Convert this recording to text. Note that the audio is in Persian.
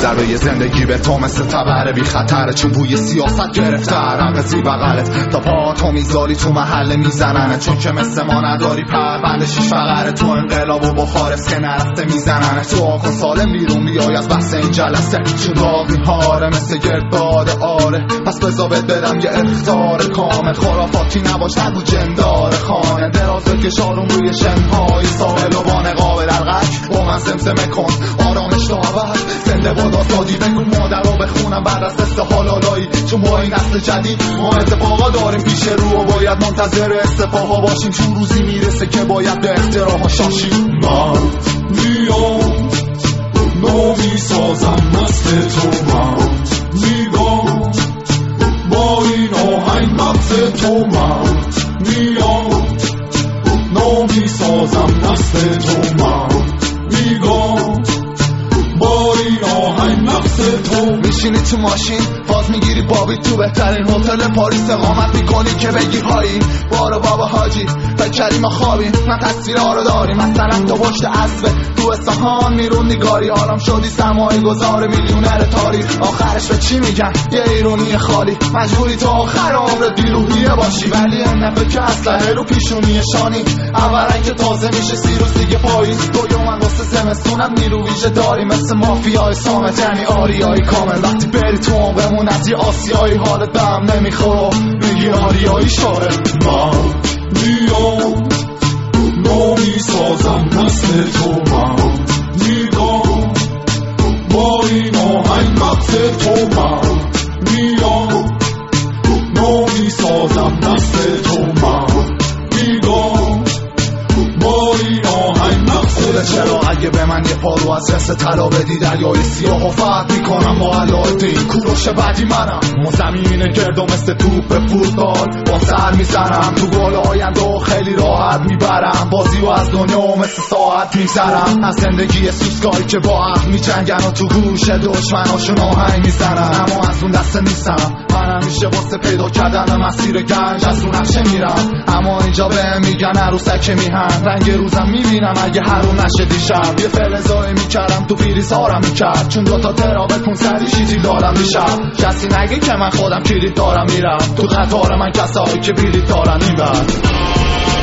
ضربه زندگی به تو مثل تبر بی خطره، چون بوی سیاست گرفته رقصی بغلت تا پا تو میذاری تو محله میزننه، چون که مثل ما نداری پرونده شیش فقره، تو انقلاب و بخارست که نرفته میزننه، تو آکن سالم بیرون بیای از بحث این جلسه، چون داغی هاره مثل گردباد آره، پس بذابت بدم یه اختار کامل، خرافاتی نباش نگو جندار خانه، دراز بکش آروم روی شنهای ساحل و با نقاب دلغک با من زمزمه کن آرامش تو عوض، زنده باد آزادی بگو مادر رو بخونم بعد از استحال آلایی، چون با این نسل جدید ما اتفاقا داریم پیش رو و باید منتظر استفاها باشیم، چون روزی میرسه که باید به اختراها شاشیم. من میام نامی سازم مثل تو، من میگم با این آهنگ مغز تو، من میام نامی سازم مثل تو، من میگم با این آهنگ مغز تو. میشینی تو ماشین باز میگیری بابی تو بهترین هتل پاریس اقامت میکنی که بگی هایی بارو بابا حاجی تا کریم خوابی، من تصویرها رو داری مثلا تو پشت اسب تو اصفهان میرون نگاری، آرام شدی سرمایه گذار میلیونر تاریخ، آخرش به چی میگن یه ایرونی خالی، مجبوری تا آخر عمرت بیروحیه باشی، ولی انفه که اسلحه رو پیشونی شانی، اولا که تازه میشه سیروس دیگه پاییز، دویومن واسه زمستونم نیرو ویژه داری مثل مافیای سامت، یعنی آریایی کامل، وقتی بری تو عمرمون از یه آسیایی حالت به هم نمیخوره میگی آریایی شاره. من میام نامی سازم مثل تو، من میگم با این آهنگ مغز تو، من میام نامی سازم مثل تو، من میگم با این آهنگ مغز تو. چرا اگه به من یه پارو از رس طلا بدی دریای سیاه و فتح میکنم با علایالدین، کوروش بعدی منم و زمین گردم مثل توپ فوتبال با سر میزنم تو گل آینده و خیلی راحت میبرم بازی و از دنیا مثل ساعت میگذرم، از زندگی سوسکایی که با عقل میجنگن و تو گوش دشمناشون آهنگ میزنن، اما از اون دسته نیستم، من همیشه واسه پیدا کردن مسیر گنج از اون نقشه میرم، اما اینجا به میگن عروسک میهن، رنگ روزم میبینم اگه حروم نشه دیشب، یه فلزایی میکردم تو فیریس هارم میکرد، چون دوتا ترابه 500 شیتی دارم دیشب، کسی نگه که من خودم کلید دارم میرم تو قطار من کسایی که بلیط دارن این بر